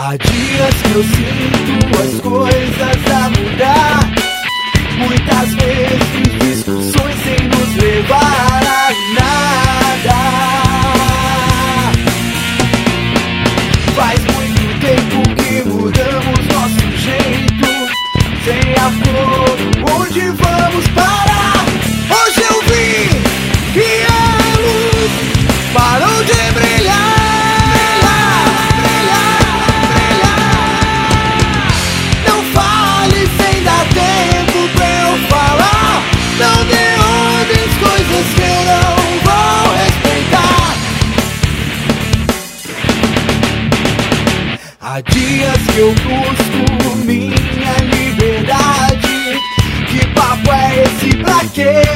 Há dias que eu sinto as coisas a mudar. Muitas vezes discussões sem nos levar a nada. Faz muito tempo que mudamos nosso jeito. Sem apoio, onde vamos parar? Hoje eu vi que a luz parou de brilhar. Não dê ordens, coisas que eu não vou respeitar. Há dias que eu busco minha liberdade. Que papo é esse, pra quê?